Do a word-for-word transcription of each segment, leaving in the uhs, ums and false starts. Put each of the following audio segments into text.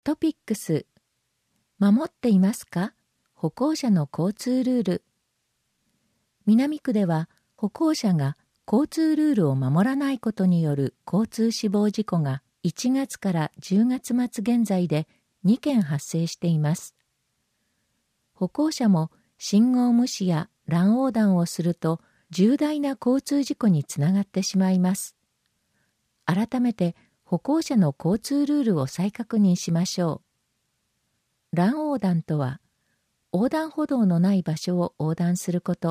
トピックス。守っていますか？歩行者の交通ルール。南区では歩行者が交通ルールを守らないことによる交通死亡事故がいちがつからじゅうがつ末現在でにけん発生しています。歩行者も信号無視や乱横断をすると重大な交通事故につながってしまいます。改めて歩行者の交通ルールを再確認しましょう。乱横断とは、横断歩道のない場所を横断すること。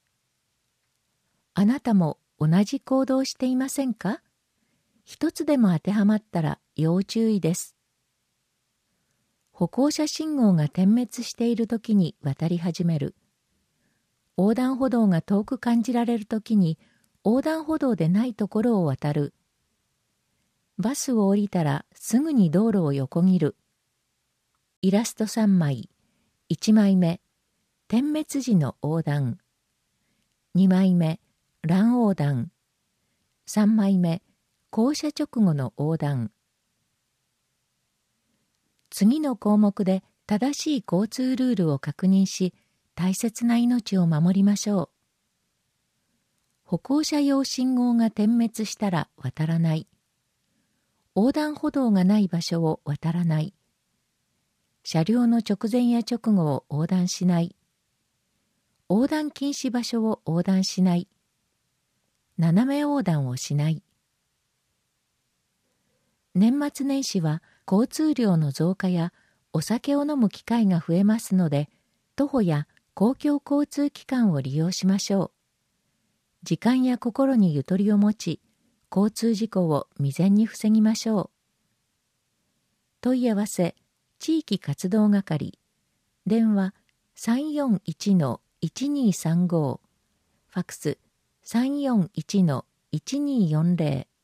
あなたも同じ行動をしていませんか？一つでも当てはまったら要注意です。歩行者信号が点滅しているときに渡り始める。横断歩道が遠く感じられるときに横断歩道でないところを渡る。バスを降りたらすぐに道路を横切る。イラストさんまい。いちまいめ、点滅時の横断。にまいめ、乱横断。さんまいめ、降車直後の横断。次の項目で正しい交通ルールを確認し、大切な命を守りましょう。歩行者用信号が点滅したら渡らない。横断歩道がない場所を渡らない。車両の直前や直後を横断しない。横断禁止場所を横断しない。斜め横断をしない。年末年始は交通量の増加やお酒を飲む機会が増えますので、徒歩や公共交通機関を利用しましょう。時間や心にゆとりを持ち、交通事故を未然に防ぎましょう。問い合わせ、地域活動係、電話 さんよんいちのいちにさんご、ファックス さんよんいちのいちによんぜろ。